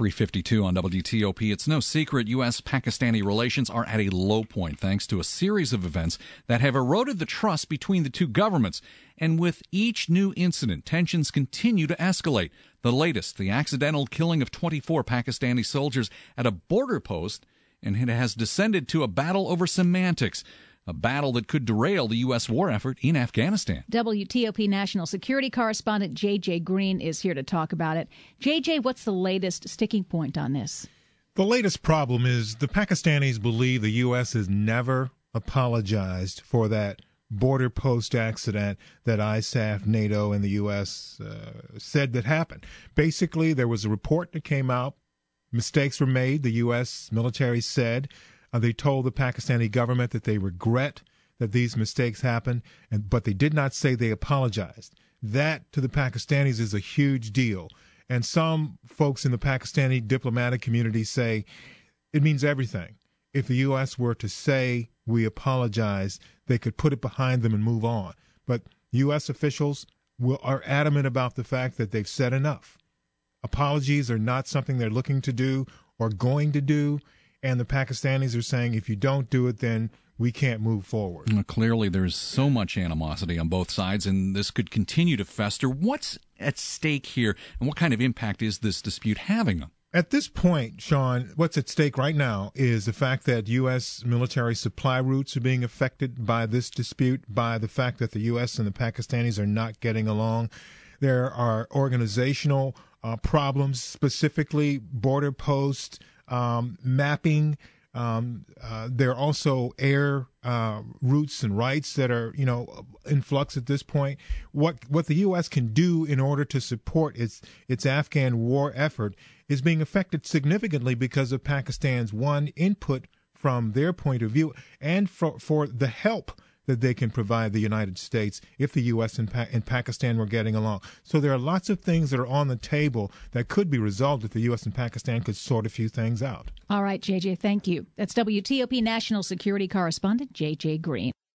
3:52 on WTOP. It's no secret U.S.-Pakistani relations are at a low point thanks to a series of events that have eroded the trust between the two governments. And with each new incident, tensions continue to escalate. The latest, the accidental killing of 24 Pakistani soldiers at a border post, and it has descended to a battle over semantics. A battle that could derail the U.S. war effort in Afghanistan. WTOP national security correspondent J.J. Green is here to talk about it. J.J., what's the latest sticking point on this? The latest problem is the Pakistanis believe the U.S. has never apologized for that border post accident that ISAF, NATO, and the U.S. Said that happened. Basically, there was a report that came out. Mistakes were made, the U.S. military said. They told the Pakistani government that they regret that these mistakes happened, but they did not say they apologized. That, to the Pakistanis, is a huge deal. And some folks in the Pakistani diplomatic community say it means everything. If the U.S. were to say we apologize, they could put it behind them and move on. But U.S. officials are adamant about the fact that they've said enough. Apologies are not something they're looking to do or going to do. And the Pakistanis are saying, if you don't do it, then we can't move forward. Well, clearly, there's so much animosity on both sides, and this could continue to fester. What's at stake here, and what kind of impact is this dispute having? At this point, Sean, what's at stake right now is the fact that U.S. military supply routes are being affected by this dispute, by the fact that the U.S. and the Pakistanis are not getting along. There are organizational problems, specifically border posts, mapping. There are also air routes and rights that are, in flux at this point. What the U.S. can do in order to support its Afghan war effort is being affected significantly because of Pakistan's input from their point of view and for the help that they can provide the United States if the U.S. and Pakistan were getting along. So there are lots of things that are on the table that could be resolved if the U.S. and Pakistan could sort a few things out. All right, J.J., thank you. That's WTOP national security correspondent J.J. Green.